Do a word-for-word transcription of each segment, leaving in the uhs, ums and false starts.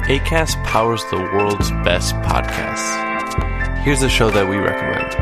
Acast powers the world's best podcasts. Here's a show that we recommend.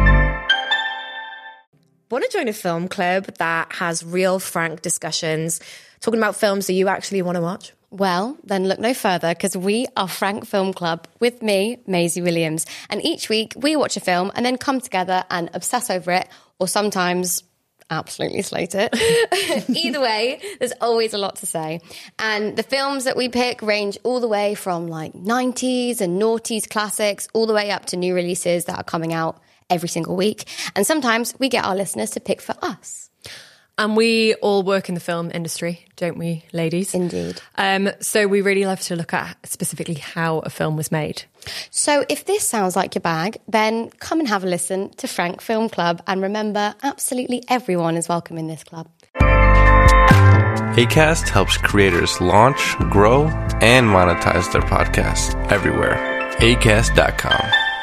Want to join a film club that has real, frank discussions, talking about films that you actually want to watch? Well, then look no further, because we are Frank Film Club with me, Maisie Williams. And each week we watch a film and then come together and obsess over it, or sometimes absolutely slate it. Either way, there's always a lot to say. And the films that we pick range all the way from like nineties and noughties classics, all the way up to new releases that are coming out every single week. And sometimes we get our listeners to pick for us. And we all work in the film industry, don't we, ladies? Indeed. Um, so we really love to look at specifically how a film was made. So if this sounds like your bag, then come and have a listen to Frank Film Club. And remember, absolutely everyone is welcome in this club. Acast helps creators launch, grow, and monetize their podcasts everywhere. Acast dot com.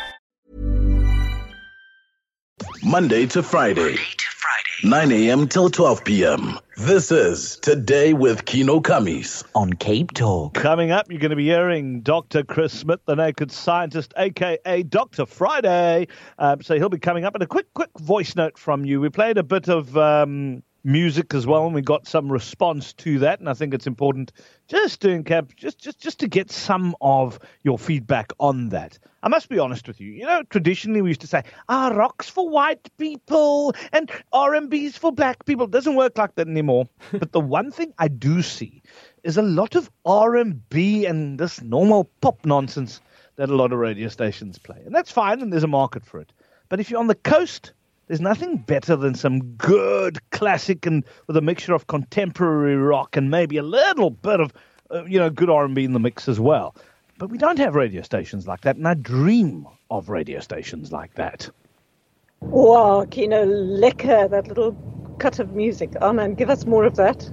Monday to Friday. Monday to Friday. nine a.m. till twelve p.m. This is Today with Kino Kamis on Cape Talk. Coming up, you're going to be hearing Doctor Chris Smith, the Naked Scientist, a k a. Doctor Friday. Um, so he'll be coming up. And a quick, quick voice note from you. We played a bit of um, music as well, and we got some response to that. And I think it's important just to, encap- just, just, just to get some of your feedback on that. I must be honest with you. You know, traditionally we used to say, ah, rock's for white people and R and B's for black people. It doesn't work like that anymore. But the one thing I do see is a lot of R and B and this normal pop nonsense that a lot of radio stations play. And that's fine, and there's a market for it. But if you're on the coast, there's nothing better than some good classic and with a mixture of contemporary rock and maybe a little bit of, uh, you know, good R and B in the mix as well. But we don't have radio stations like that, and I dream of radio stations like that. Wow, Kino, lekker, that little cut of music. Oh, man, give us more of that.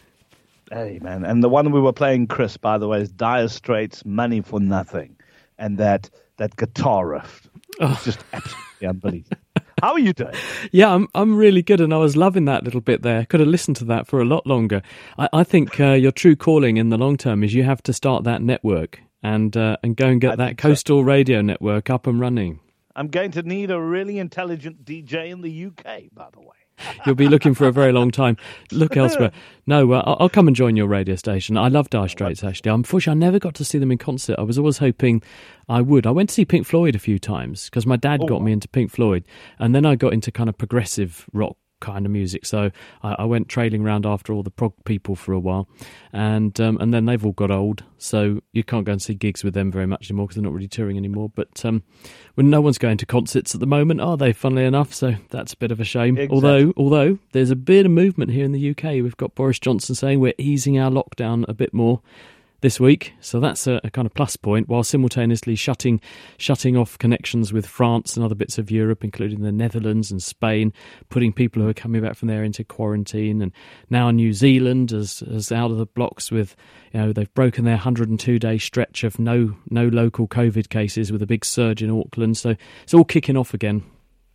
Hey, man, and the one we were playing, Chris, by the way, is Dire Straits' Money for Nothing. And that, that guitar riff, oh. Just absolutely unbelievable. How are you doing? Yeah, I'm I'm really good, and I was loving that little bit there. Could have listened to that for a lot longer. I, I think uh, your true calling in the long term is you have to start that network and uh, and go and get I that coastal so. radio network up and running. I'm going to need a really intelligent D J in the U K, by the way. You'll be looking for a very long time. Look elsewhere. No, uh, I'll come and join your radio station. I love Dire Straits, actually. Unfortunately, I never got to see them in concert. I was always hoping I would. I went to see Pink Floyd a few times because my dad oh. got me into Pink Floyd, and then I got into kind of progressive rock kind of music. So I, I went trailing around after all the prog people for a while, and um, and then they've all got old, so you can't go and see gigs with them very much anymore because they're not really touring anymore. But um, when no one's going to concerts at the moment, are they? Funnily enough, so that's a bit of a shame. Exactly. Although although there's a bit of movement here in the U K. We've got Boris Johnson saying we're easing our lockdown a bit more this week, so that's a, a kind of plus point, while simultaneously shutting shutting off connections with France and other bits of Europe, including the Netherlands and Spain, putting people who are coming back from there into quarantine. And now New Zealand is, is out of the blocks with, you know, they've broken their one hundred two day stretch of no no local COVID cases with a big surge in Auckland, so it's all kicking off again.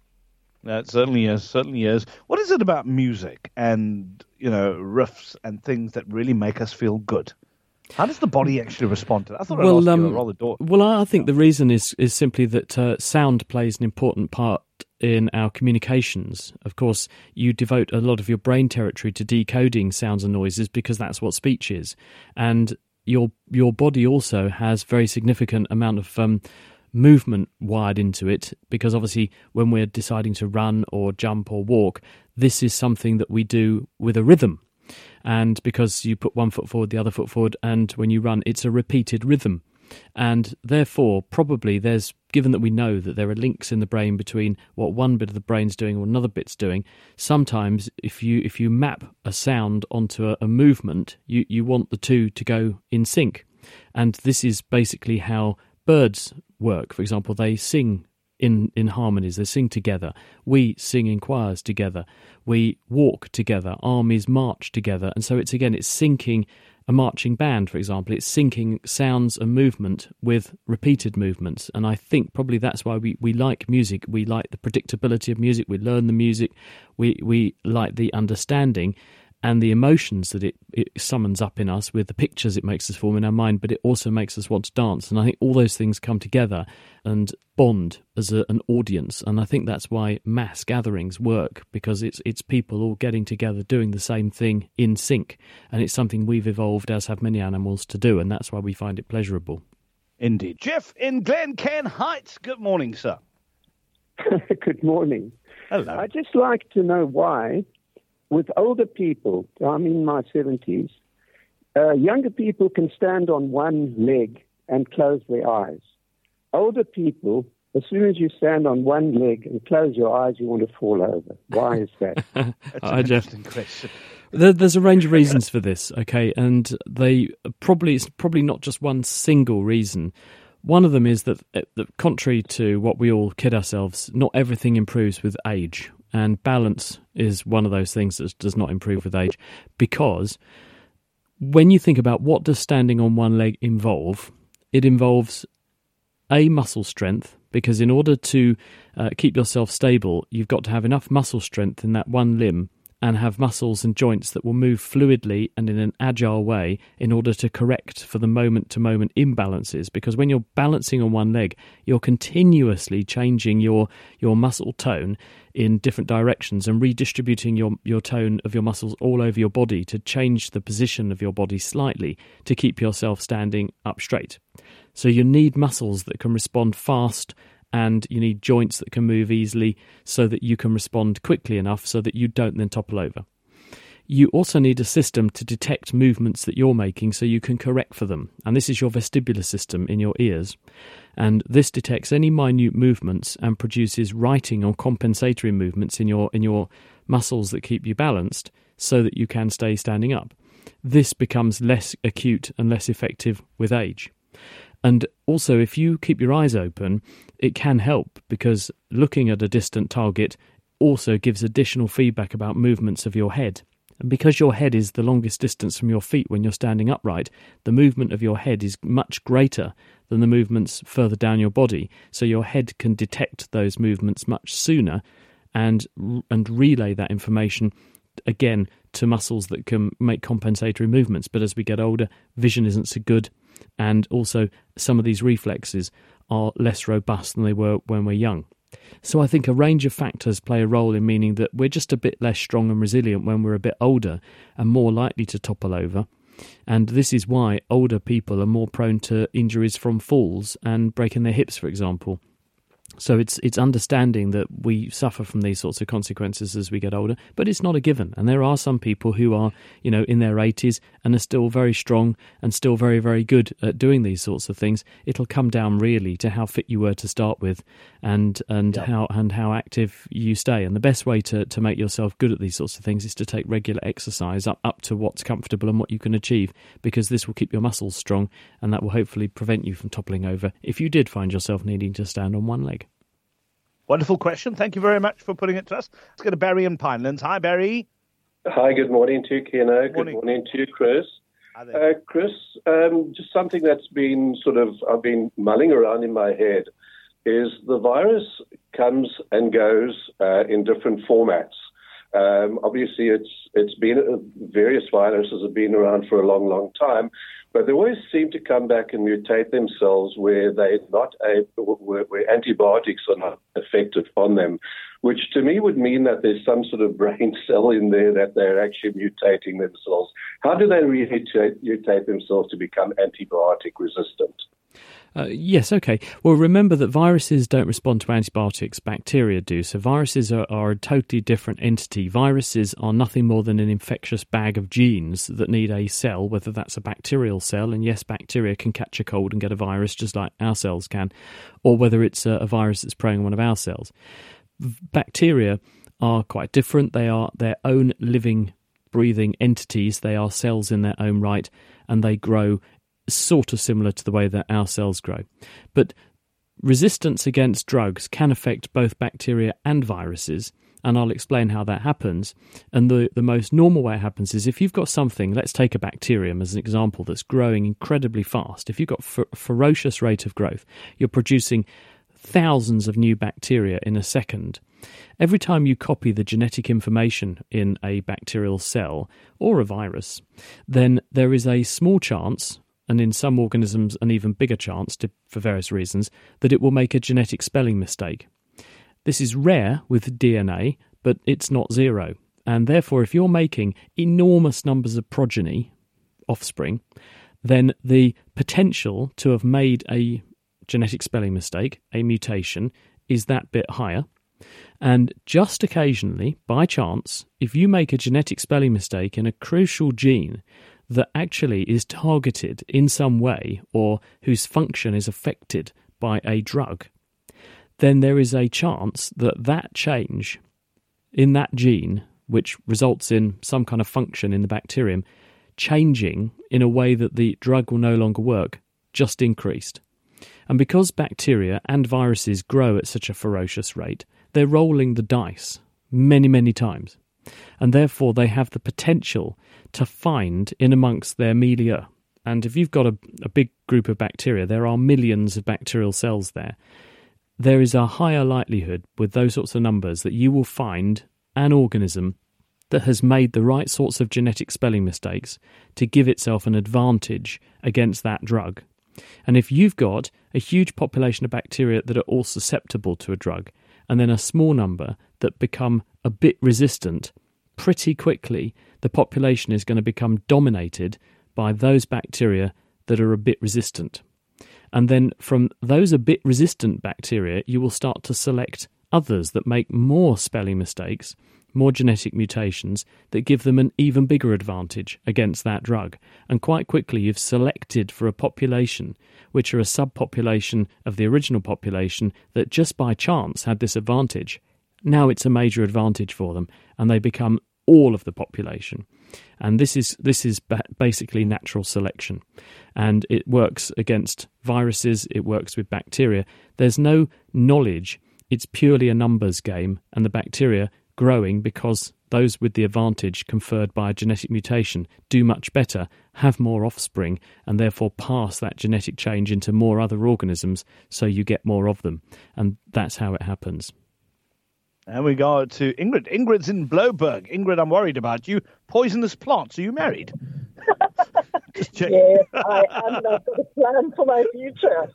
That certainly is, certainly is. What is it about music and, you know, riffs and things that really make us feel good? How does the body actually respond to that? I thought I'd well, ask um, you a rather door. Well, I think the reason is is simply that uh, sound plays an important part in our communications. Of course, you devote a lot of your brain territory to decoding sounds and noises because that's what speech is. And your your body also has very significant amount of um, movement wired into it, because obviously when we're deciding to run or jump or walk, this is something that we do with a rhythm. And because you put one foot forward, the other foot forward, and when you run, it's a repeated rhythm. And therefore, probably there's, given that we know that there are links in the brain between what one bit of the brain's doing or another bit's doing, sometimes if you if you map a sound onto a, a movement, you, you want the two to go in sync. And this is basically how birds work. For example, they sing in, in harmonies, they sing together. We sing in choirs together. We walk together. Armies march together. And so it's, again, it's syncing a marching band, for example. It's syncing sounds and movement with repeated movements. And I think probably that's why we, we like music. We like the predictability of music. We learn the music. We, we like the understanding. and the emotions that it, it summons up in us with the pictures it makes us form in our mind, but it also makes us want to dance. And I think all those things come together and bond as a, an audience. And I think that's why mass gatherings work, because it's it's people all getting together doing the same thing in sync. And it's something we've evolved, as have many animals, to do. And that's why we find it pleasurable. Indeed. Jeff in Glencairn Heights. Good morning, sir. Good morning. Hello. I'd just like to know why, with older people, I'm in my seventies, uh, younger people can stand on one leg and close their eyes. Older people, as soon as you stand on one leg and close your eyes, you want to fall over. Why is that? That's an interesting question. There, there's a range of reasons for this, okay, and they probably it's probably not just one single reason. One of them is that, that, contrary to what we all kid ourselves, not everything improves with age, and balance is one of those things that does not improve with age, because when you think about what does standing on one leg involve, it involves a muscle strength, because in order to uh, keep yourself stable, you've got to have enough muscle strength in that one limb and have muscles and joints that will move fluidly and in an agile way in order to correct for the moment-to-moment imbalances. Because when you're balancing on one leg, you're continuously changing your your muscle tone in different directions and redistributing your, your tone of your muscles all over your body to change the position of your body slightly to keep yourself standing up straight. So you need muscles that can respond fast, and you need joints that can move easily so that you can respond quickly enough so that you don't then topple over. You also need a system to detect movements that you're making so you can correct for them. And this is your vestibular system in your ears. And this detects any minute movements and produces writing or compensatory movements in your in your muscles that keep you balanced so that you can stay standing up. This becomes less acute and less effective with age. And also, if you keep your eyes open, it can help, because looking at a distant target also gives additional feedback about movements of your head. And because your head is the longest distance from your feet when you're standing upright, the movement of your head is much greater than the movements further down your body. So your head can detect those movements much sooner and and relay that information again to muscles that can make compensatory movements. But as we get older, vision isn't so good. And also, some of these reflexes are less robust than they were when we're young. So I think a range of factors play a role in meaning that we're just a bit less strong and resilient when we're a bit older and more likely to topple over. And this is why older people are more prone to injuries from falls and breaking their hips, for example. So it's it's understanding that we suffer from these sorts of consequences as we get older, but it's not a given. And there are some people who are, you know, in their eighties and are still very strong and still very, very good at doing these sorts of things. It'll come down really to how fit you were to start with, and and yep. how and how active you stay. And the best way to, to make yourself good at these sorts of things is to take regular exercise up, up to what's comfortable and what you can achieve, because this will keep your muscles strong, and that will hopefully prevent you from toppling over if you did find yourself needing to stand on one leg. Wonderful question. Thank you very much for putting it to us. Let's go to Barry in Pinelands. Hi, Barry. Hi, good morning to you, Keno. Good morning, morning to you, Chris. Uh, Chris, um, just something that's been sort of, I've been mulling around in my head, is the virus comes and goes uh, in different formats. Um, obviously, it's it's been, uh, various viruses have been around for a long, long time, but they always seem to come back and mutate themselves where they're not able, where, where antibiotics are not effective on them, which to me would mean that there's some sort of brain cell in there that they're actually mutating themselves. How do they really mutate themselves to become antibiotic resistant? Uh, yes, okay. Well, remember that viruses don't respond to antibiotics, bacteria do. So viruses are, are a totally different entity. Viruses are nothing more than an infectious bag of genes that need a cell, whether that's a bacterial cell, and yes, bacteria can catch a cold and get a virus just like our cells can, or whether it's a, a virus that's preying on one of our cells. Bacteria are quite different. They are their own living, breathing entities. They are cells in their own right, and they grow sort of similar to the way that our cells grow. But resistance against drugs can affect both bacteria and viruses, and I'll explain how that happens. And the, the most normal way it happens is if you've got something, let's take a bacterium as an example, that's growing incredibly fast. If you've got a ferocious rate of growth, you're producing thousands of new bacteria in a second. Every time you copy the genetic information in a bacterial cell or a virus, then there is a small chance, and in some organisms an even bigger chance, to, for various reasons, that it will make a genetic spelling mistake. This is rare with D N A, but it's not zero. And therefore, if you're making enormous numbers of progeny, offspring, then the potential to have made a genetic spelling mistake, a mutation, is that bit higher. And just occasionally, by chance, if you make a genetic spelling mistake in a crucial gene that actually is targeted in some way or whose function is affected by a drug, then there is a chance that that change in that gene, which results in some kind of function in the bacterium, changing in a way that the drug will no longer work, just increased. And because bacteria and viruses grow at such a ferocious rate, they're rolling the dice many, many times. And therefore they have the potential to find in amongst their milieu. And if you've got a, a big group of bacteria, there are millions of bacterial cells there. There is a higher likelihood with those sorts of numbers that you will find an organism that has made the right sorts of genetic spelling mistakes to give itself an advantage against that drug. And if you've got a huge population of bacteria that are all susceptible to a drug, and then a small number that become a bit resistant, pretty quickly the population is going to become dominated by those bacteria that are a bit resistant. And then from those a bit resistant bacteria, you will start to select others that make more spelling mistakes, more genetic mutations that give them an even bigger advantage against that drug. And quite quickly you've selected for a population which are a subpopulation of the original population that just by chance had this advantage. Now it's a major advantage for them and they become all of the population. And this is this is basically natural selection. And it works against viruses, it works with bacteria. There's no knowledge, it's purely a numbers game, and the bacteria growing because those with the advantage conferred by a genetic mutation do much better, have more offspring, and therefore pass that genetic change into more other organisms, so you get more of them. And that's how it happens. And we go to Ingrid. Ingrid's in Bloberg. Ingrid, I'm worried about you. Poisonous plants. Are you married? Yes, I am. I've got a plan for my future.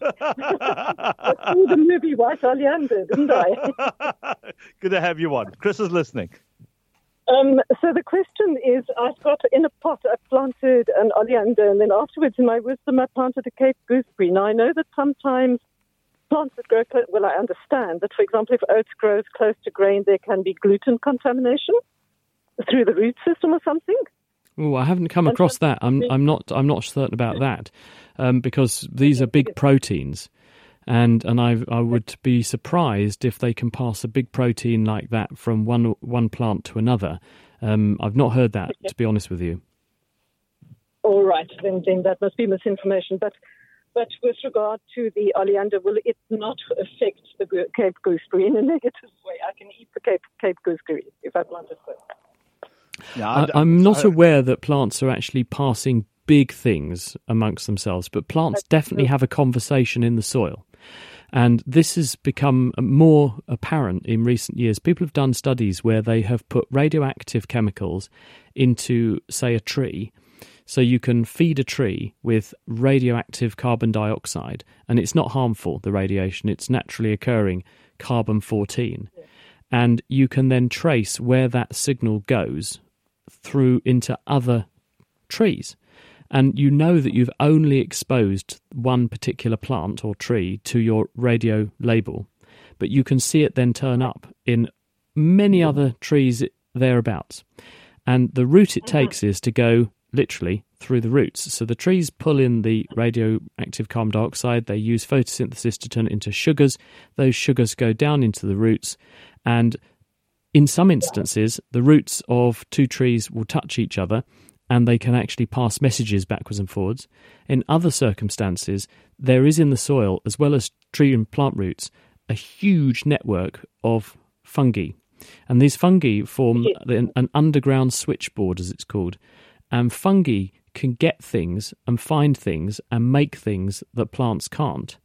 I saw the movie White Oleander, didn't I? Good to have you on. Chris is listening. Um, so the question is, I've got in a pot, I planted an oleander, and then afterwards, in my wisdom, I planted a Cape gooseberry. Now, I know that sometimes plants that grow, close, well, I understand that, for example, if oats grows close to grain, there can be gluten contamination through the root system or something. Oh, I haven't come across that. I'm I'm not I'm not certain about that, um, because these are big proteins, and and I I would be surprised if they can pass a big protein like that from one one plant to another. Um, I've not heard that, to be honest with you. All right, then then that must be misinformation. But but with regard to the oleander, will it not affect the Cape gooseberry in a negative way? I can eat the Cape Cape gooseberry if I plant it first. Yeah, I, I'm not aware that plants are actually passing big things amongst themselves, but plants definitely have a conversation in the soil. And this has become more apparent in recent years. People have done studies where they have put radioactive chemicals into, say, a tree. So you can feed a tree with radioactive carbon dioxide, and it's not harmful, the radiation. It's naturally occurring carbon fourteen. Yeah. And you can then trace where that signal goes through into other trees. And you know that you've only exposed one particular plant or tree to your radio label, but you can see it then turn up in many other trees thereabouts. And the route it takes is to go literally through the roots. So the trees pull in the radioactive carbon dioxide, they use photosynthesis to turn it into sugars. Those sugars go down into the roots, and in some instances, the roots of two trees will touch each other and they can actually pass messages backwards and forwards. In other circumstances, there is in the soil, as well as tree and plant roots, a huge network of fungi. And these fungi form an underground switchboard, as it's called. And fungi can get things and find things and make things that plants can't,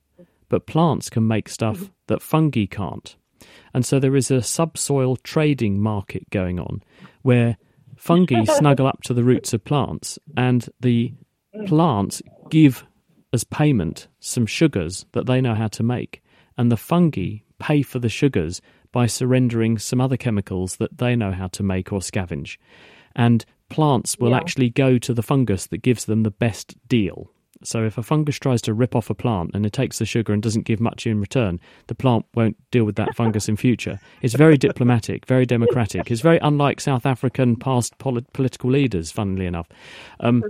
but plants can make stuff that fungi can't. And so there is a subsoil trading market going on where fungi snuggle up to the roots of plants, and the plants give as payment some sugars that they know how to make, and the fungi pay for the sugars by surrendering some other chemicals that they know how to make or scavenge. And plants will yeah. actually go to the fungus that gives them the best deal. So if a fungus tries to rip off a plant and it takes the sugar and doesn't give much in return, the plant won't deal with that fungus in future. It's very diplomatic, very democratic. It's very unlike South African past polit- political leaders, funnily enough. Um,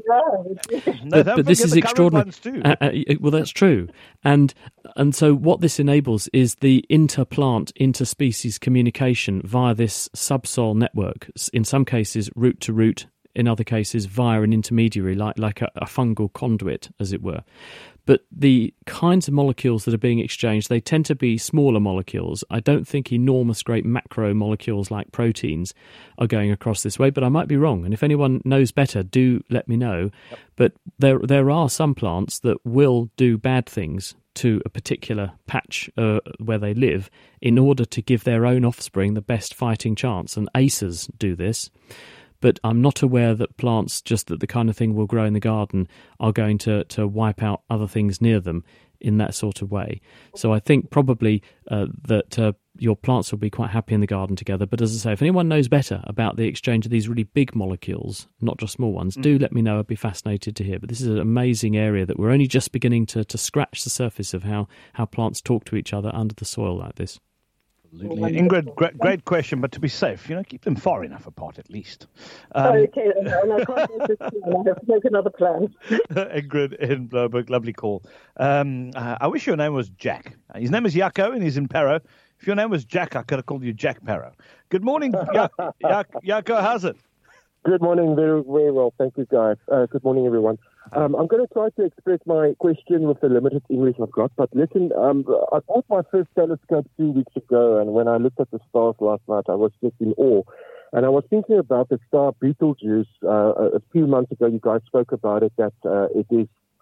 no, but, but this is extraordinary. Uh, uh, well, that's true. And and so what this enables is the interplant, interspecies communication via this subsoil network, in some cases root to root, in other cases via an intermediary, like, like a, a fungal conduit, as it were. But the kinds of molecules that are being exchanged, they tend to be smaller molecules. I don't think enormous, great macromolecules like proteins are going across this way, but I might be wrong. And if anyone knows better, do let me know. Yep. But there there are some plants that will do bad things to a particular patch uh, where they live in order to give their own offspring the best fighting chance. And acers do this. But I'm not aware that plants, just that the kind of thing will grow in the garden, are going to, to wipe out other things near them in that sort of way. So I think probably uh, that uh, your plants will be quite happy in the garden together. But as I say, if anyone knows better about the exchange of these really big molecules, not just small ones, mm. do let me know. I'd be fascinated to hear. But this is an amazing area that we're only just beginning to, to scratch the surface of how, how plants talk to each other under the soil like this. Absolutely. Ingrid, great, great question, but to be safe, you know, keep them far enough apart at least. Um, oh, okay, and I can't make this plan. I have to make another plan. Ingrid in Bloberg, lovely call. Um, uh, I wish your name was Jack. His name is Jaco and he's in Parow. If your name was Jack, I could have called you Jack Parow. Good morning, ja- ja- Jaco, how's it? Good morning, very, very well. Thank you, guys. Uh, good morning, everyone. Um, I'm going to try to express my question with the limited English I've got. But listen, um, I bought my first telescope two weeks ago, and when I looked at the stars last night, I was just in awe. And I was thinking about the star Betelgeuse. Uh, a few months ago, you guys spoke about it, that uh, it is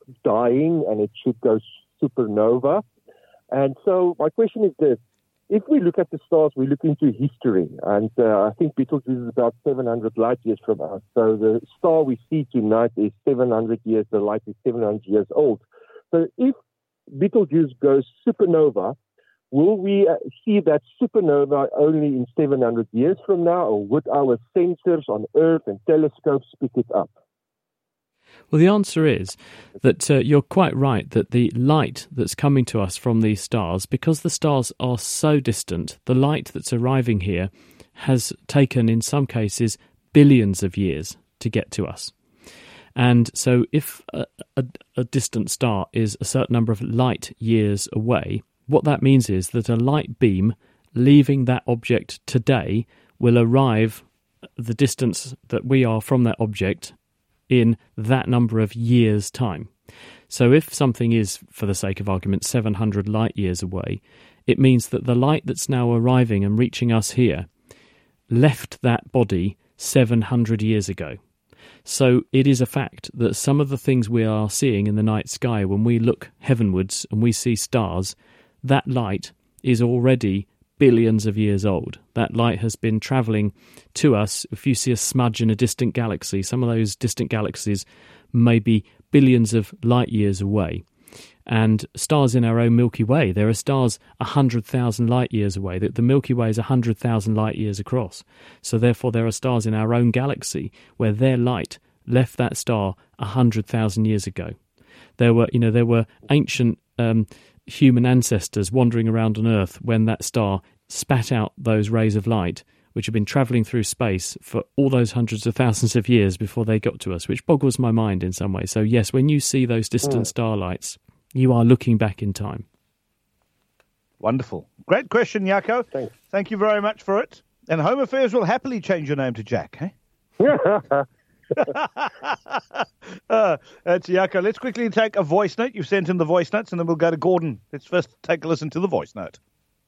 dying and it should go supernova. And so my question is this. If we look at the stars, we look into history, and uh, I think Betelgeuse is about seven hundred light years from us. So the star we see tonight is seven hundred years, the light is seven hundred years old. So if Betelgeuse goes supernova, will we uh, see that supernova only in seven hundred years from now, or would our sensors on Earth and telescopes pick it up? Well, the answer is that uh, you're quite right that the light that's coming to us from these stars, because the stars are so distant, the light that's arriving here has taken, in some cases, billions of years to get to us. And so if a, a, a distant star is a certain number of light years away, what that means is that a light beam leaving that object today will arrive the distance that we are from that object in that number of years' time. So if something is, for the sake of argument, seven hundred light years away, it means that the light that's now arriving and reaching us here left that body seven hundred years ago. So it is a fact that some of the things we are seeing in the night sky when we look heavenwards and we see stars, that light is already billions of years old. That light has been travelling to us. If you see a smudge in a distant galaxy, some of those distant galaxies may be billions of light years away. And stars in our own Milky Way, there are stars one hundred thousand light years away. The Milky Way is one hundred thousand light years across. So therefore there are stars in our own galaxy where their light left that star one hundred thousand years ago. There were, you know, there were ancient um, human ancestors wandering around on Earth when that star spat out those rays of light, which have been travelling through space for all those hundreds of thousands of years before they got to us, which boggles my mind in some way. So yes, when you see those distant mm. starlights, you are looking back in time. Wonderful. Great question, Jaco. Thanks. Thank you very much for it. And Home Affairs will happily change your name to Jack, eh? uh, that's Jaco. Let's quickly take a voice note. You've sent him the voice notes, and then we'll go to Gordon. Let's first take a listen to the voice note.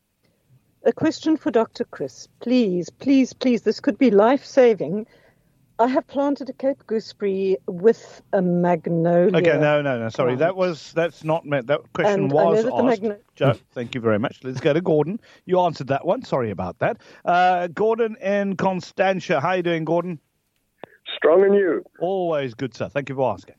A question for Doctor Chris. Please, please, please, this could be life-saving. I have planted a Cape gooseberry with a magnolia. Okay, no, no, no. Sorry, plant. that was that's not meant. That question And I was know that asked. the magno- Jo, thank you very much. Let's go to Gordon. You answered that one. Sorry about that. Uh, Gordon in Constantia. How are you doing, Gordon? Strong and you. Always good, sir. Thank you for asking.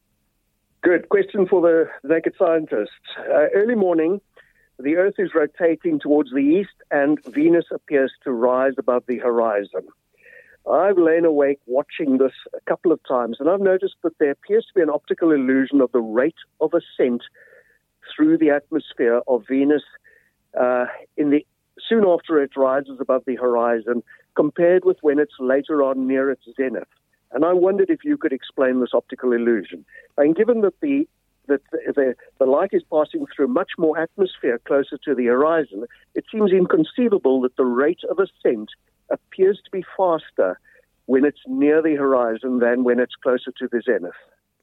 Good. Question for the naked scientists. Uh, early morning, the Earth is rotating towards the east and Venus appears to rise above the horizon. I've lain awake watching this a couple of times, and I've noticed that there appears to be an optical illusion of the rate of ascent through the atmosphere of Venus uh, in the soon after it rises above the horizon, compared with when it's later on near its zenith. And I wondered if you could explain this optical illusion. And given that the that the, the light is passing through much more atmosphere closer to the horizon, it seems inconceivable that the rate of ascent appears to be faster when it's near the horizon than when it's closer to the zenith.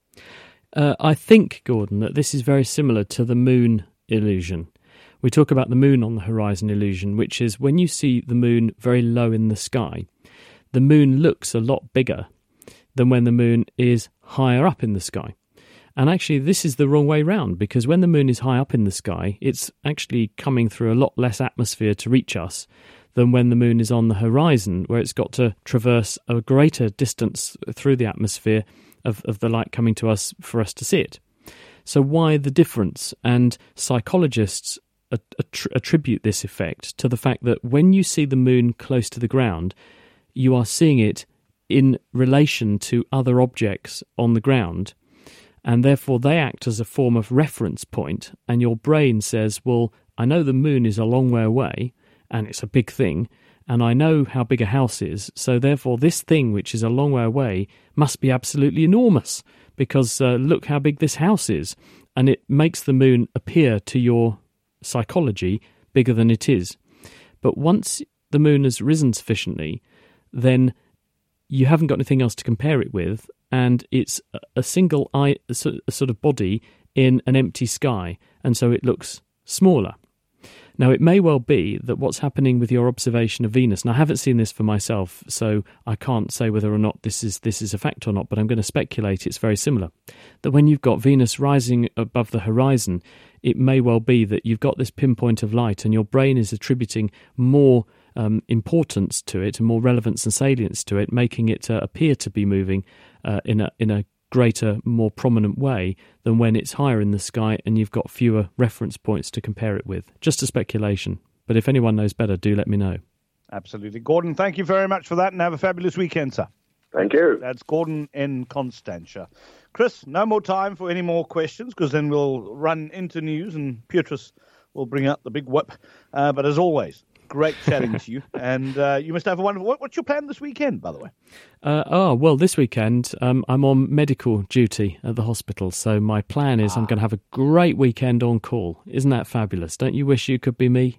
Uh, I think, Gordon, that this is very similar to the moon illusion. We talk about the moon on the horizon illusion, which is when you see the moon very low in the sky, the moon looks a lot bigger than when the moon is higher up in the sky. And actually, this is the wrong way round, because when the moon is high up in the sky, it's actually coming through a lot less atmosphere to reach us than when the moon is on the horizon, where it's got to traverse a greater distance through the atmosphere of, of the light coming to us for us to see it. So why the difference? And psychologists attribute this effect to the fact that when you see the moon close to the ground, you are seeing it in relation to other objects on the ground, and therefore they act as a form of reference point, and your brain says, well, I know the moon is a long way away, and it's a big thing, and I know how big a house is, so therefore this thing, which is a long way away, must be absolutely enormous, because uh, look how big this house is, and it makes the moon appear to your psychology bigger than it is. But once the moon has risen sufficiently, then you haven't got anything else to compare it with, and it's a single eye, a sort of body in an empty sky, and so it looks smaller. Now, it may well be that what's happening with your observation of Venus, and I haven't seen this for myself, so I can't say whether or not this is this is a fact or not, but I'm going to speculate it's very similar, that when you've got Venus rising above the horizon, it may well be that you've got this pinpoint of light and your brain is attributing more um, importance to it and more relevance and salience to it, making it uh, appear to be moving uh, in a in a greater, more prominent way than when it's higher in the sky and you've got fewer reference points to compare it with. Just a speculation. But if anyone knows better, do let me know. Absolutely. Gordon, thank you very much for that, and have a fabulous weekend, sir. Thank you. That's Gordon in Constantia. Chris, no more time for any more questions, because then we'll run into news and Petrus will bring out the big whip. Uh, but as always, great chatting to you. And uh, you must have a wonderful... What, what's your plan this weekend, by the way? Uh, oh, well, this weekend um, I'm on medical duty at the hospital. So my plan is ah. I'm going to have a great weekend on call. Isn't that fabulous? Don't you wish you could be me?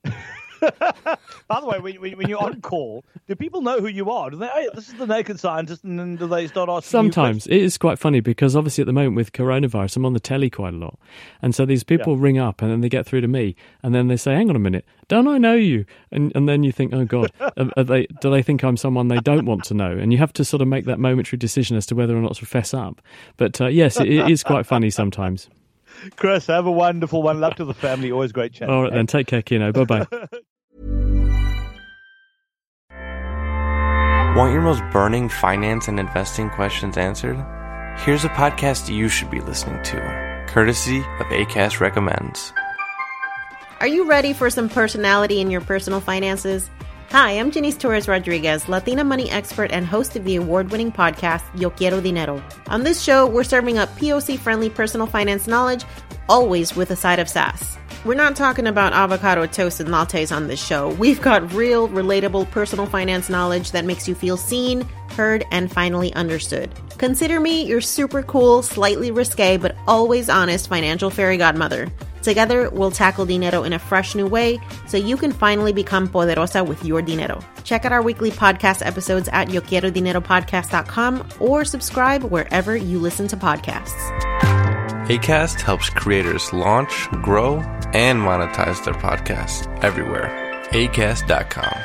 By the way, when, when you're on call, do people know who you are? Do they, hey, this is the naked scientist, and then do they start asking Sometimes. you It is quite funny because obviously at the moment with coronavirus, I'm on the telly quite a lot. And so these people yeah. ring up and then they get through to me and then they say, hang on a minute, don't I know you? And and then you think, oh God, are, are they, do they think I'm someone they don't want to know? And you have to sort of make that momentary decision as to whether or not to fess up. But uh, yes, it, it is quite funny sometimes. Chris, have a wonderful one. Love to the family. Always great chatting. All right, then. Take care, Kino. Bye-bye. Want your most burning finance and investing questions answered? Here's a podcast you should be listening to, courtesy of Acast Recommends. Are you ready for some personality in your personal finances? Hi, I'm Janice Torres Rodriguez, Latina money expert and host of the award-winning podcast, Yo Quiero Dinero. On this show, we're serving up P O C-friendly personal finance knowledge, always with a side of sass. We're not talking about avocado toast and lattes on this show. We've got real, relatable personal finance knowledge that makes you feel seen, heard, and finally understood. Consider me your super cool, slightly risque, but always honest financial fairy godmother. Together, we'll tackle dinero in a fresh new way so you can finally become poderosa with your dinero. Check out our weekly podcast episodes at yo quiero dinero podcast dot com or subscribe wherever you listen to podcasts. Acast helps creators launch, grow, and monetize their podcasts everywhere. acast dot com.